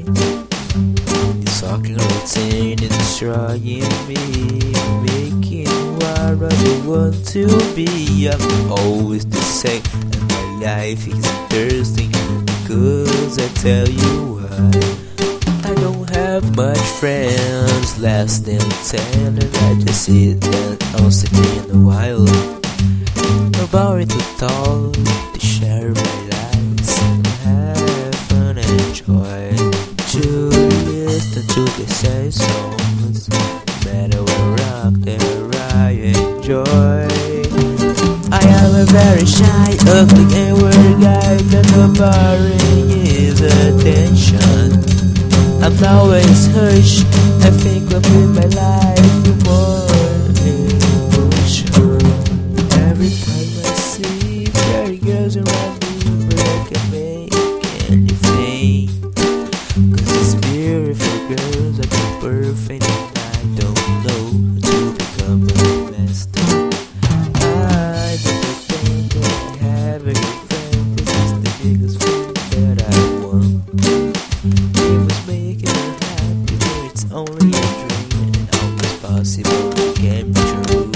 This fucking routine is destroying me, making what I want to be. I'm always the same, and my life is thirsty. Because I tell you why, I don't have much friends, less than 10, and I just sit down once in a while. Nobody to talk, to share my lives, and have fun and enjoy. To listen to the same songs, no matter what rock that I enjoy. I am a very shy, ugly and weird guy that nobody gives attention. I'm always hushed, I think of in my life with more emotion. Every time I see pretty girls around me, but I can make anything. Cause it's beautiful girls, I do perfect, and I don't know how to become a master. I don't think that I have a good friend, this is the biggest thing that I want. It was making me happy, but it's only a dream, and almost possible it came true.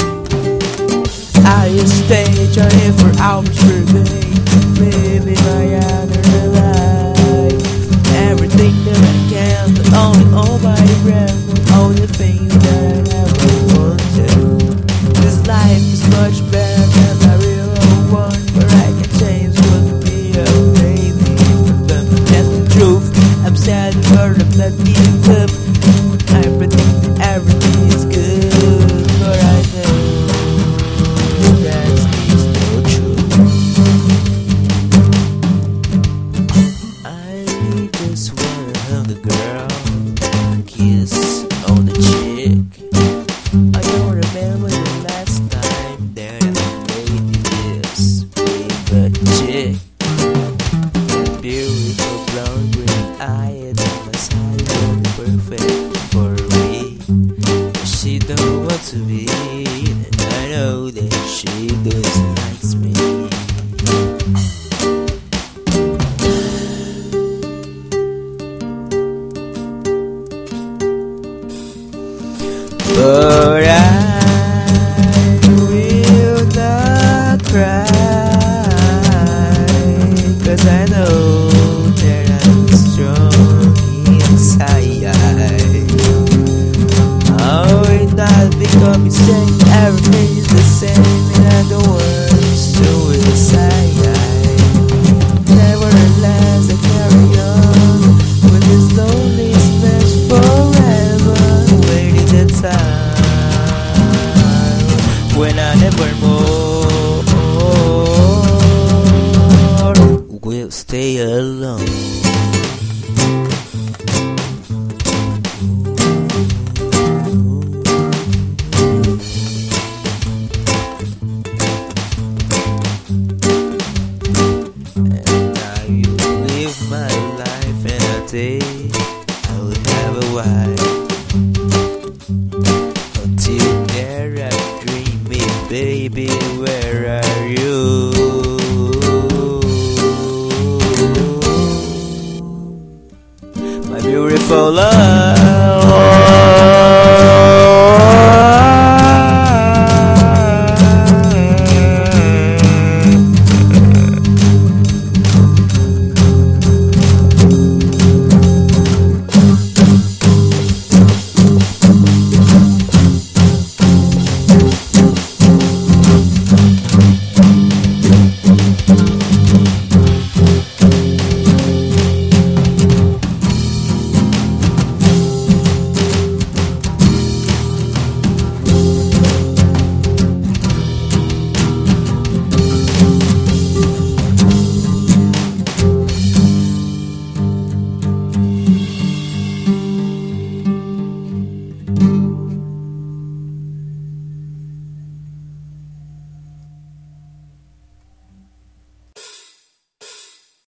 I stay trying for hours per day, living my other life. Everything that I can, but only on my breath, all the things that I ever wanted. This life is much better than I really want, but I can change would be amazing. That's the truth, I'm sad but I'm not giving up. I pretend that everything is good, but I know that is not true. I just wanna hug a girl, a kiss on the cheek. I don't remember the last time that I made this with a chick. That beautiful blonde green eyes on my side were perfect for me. But she don't want to be, and I know that she doesn't like me. But I will not cry, cause I know that I'm strong inside. I will not become insane, everything is the same, and I don't want suicide. Nevertheless, I carry on with this loneliness forever, waiting the time when I never more will stay alone. And I will live my life in a day I will have a wife. Until there I dream me, baby, where are you? My beautiful love.